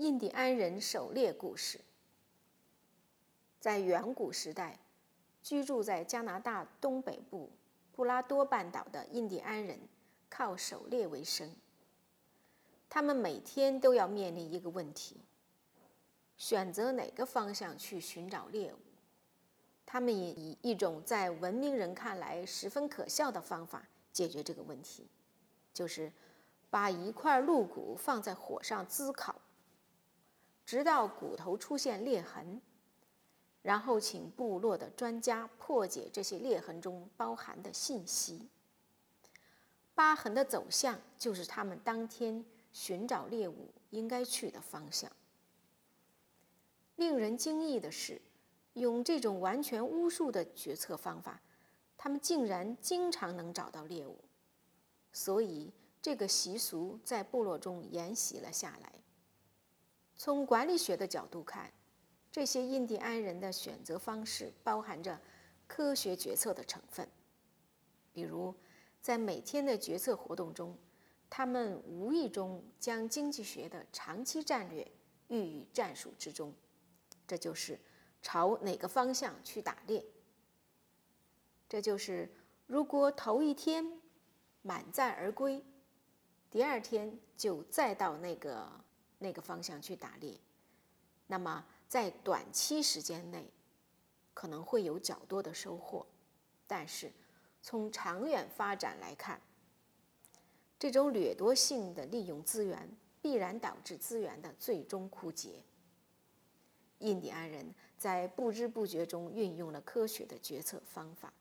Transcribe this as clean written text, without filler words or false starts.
印第安人狩猎故事。在远古时代，居住在加拿大东北部布拉多半岛的印第安人靠狩猎为生。他们每天都要面临一个问题：选择哪个方向去寻找猎物。他们也以一种在文明人看来十分可笑的方法解决这个问题，就是把一块鹿骨放在火上滋烤，直到骨头出现裂痕，然后请部落的专家破解这些裂痕中包含的信息。疤痕的走向就是他们当天寻找猎物应该去的方向。令人惊异的是，用这种完全巫术的决策方法，他们竟然经常能找到猎物，所以这个习俗在部落中沿袭了下来。从管理学的角度看，这些印第安人的选择方式包含着科学决策的成分。比如，在每天的决策活动中，他们无意中将经济学的长期战略寓于战术之中，这就是朝哪个方向去打猎。这就是如果头一天满载而归，第二天就再到那个方向去打猎，那么在短期时间内可能会有较多的收获，但是从长远发展来看，这种掠夺性的利用资源必然导致资源的最终枯竭。印第安人在不知不觉中运用了科学的决策方法，